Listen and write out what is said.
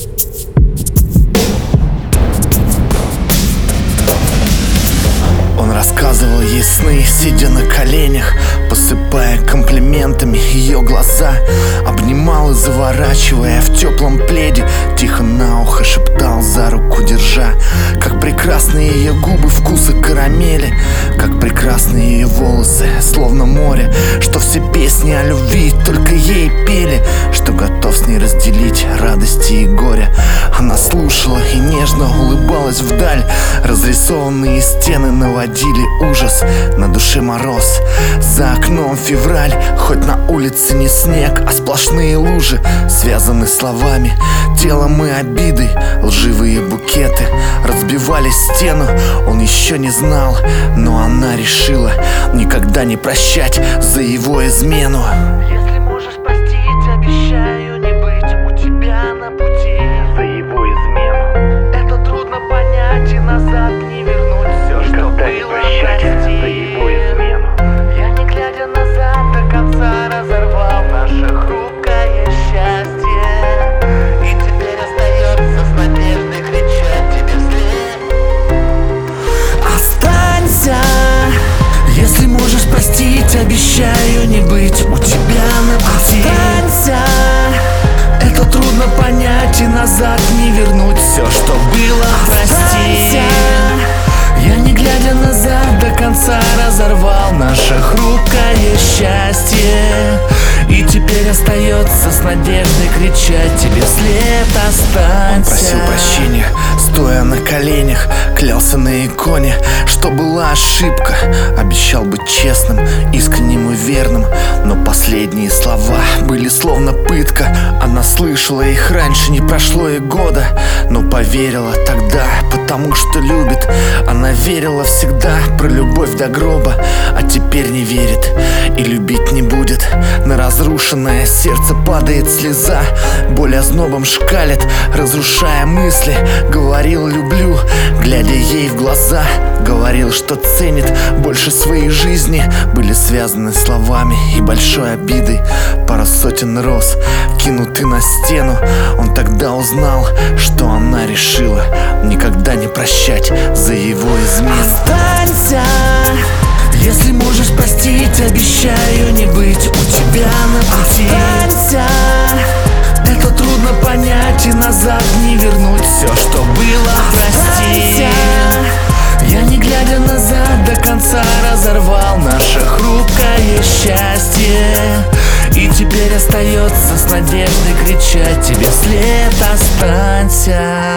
Он рассказывал ей сны, сидя на коленях, посыпая комплиментами ее глаза. Обнимал и заворачивая в теплом пледе, тихо на ухо шептал, за руку держа. Как прекрасны ее губы вкуса карамели, как прекрасны ее волосы, словно море, что все песни о любви только ей пели, что готов с ней разделить радости и горе. Она слушала и нежно улыбалась вдаль. Разрисованные стены наводили ужас, на душе мороз, за окном февраль. Хоть на улице не снег, а сплошные лужи, связаны словами, телом и обидой. Лживые букеты разбивали стену, он еще не знал, но она решила никогда не прощать за его измену. Если можешь простить, обещаю не быть у тебя на пути За его измену это трудно понять и назад не вернуть все, что никогда не было, прощать за его прости. измену. Я не глядя назад до конца разорвал наше хрупкое счастье, и теперь остается с надеждой кричать тебе вслед: Останься, если можешь простить, обещаю не быть у тебя на пути. Останься, это трудно понять и назад не вернуть все, что было, прости. Я не глядя назад до конца разорвал наше хрупкое счастье, и теперь остается с надеждой кричать тебе вслед: останься. Он просил прощения, стоя на коленях, клялся на иконе, что была ошибка, обещал быть честным, искренним и верным. Но последние слова были словно пытка. Она слышала их раньше, не прошло и года, но поверила тогда, потому что любит. Она верила всегда про любовь до гроба, а теперь не верит и любить не будет. На разрушенное сердце падает слеза, боль ознобом шкалит, разрушая мысли. Говорил люблю, глядя ей в глаза, говорил, что ценит больше своей жизни. Были связаны словами и большой обидой, пара сотен роз кинуты на стену. Он тогда узнал, что она решила никогда не прощать за его измену. Останься, если можешь простить, обещаю не быть у тебя на пути. Останься, это трудно понять и назад не вернуть все, что было, прости. Я не глядя назад до конца разорвал наше хрупкое счастье, и теперь остается с надеждой кричать тебе вслед: останься.